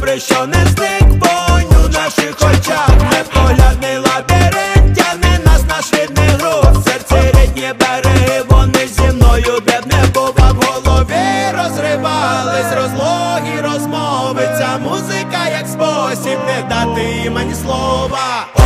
добре, що не зник вогонь у наших очах. Непоглядний лабіринт тягне нас на швидний груз. В серці рідні береги, вони зі мною, де б не бува. В голові розривались розлогі розмови. Ця музика як спосіб не дати їм ані слова.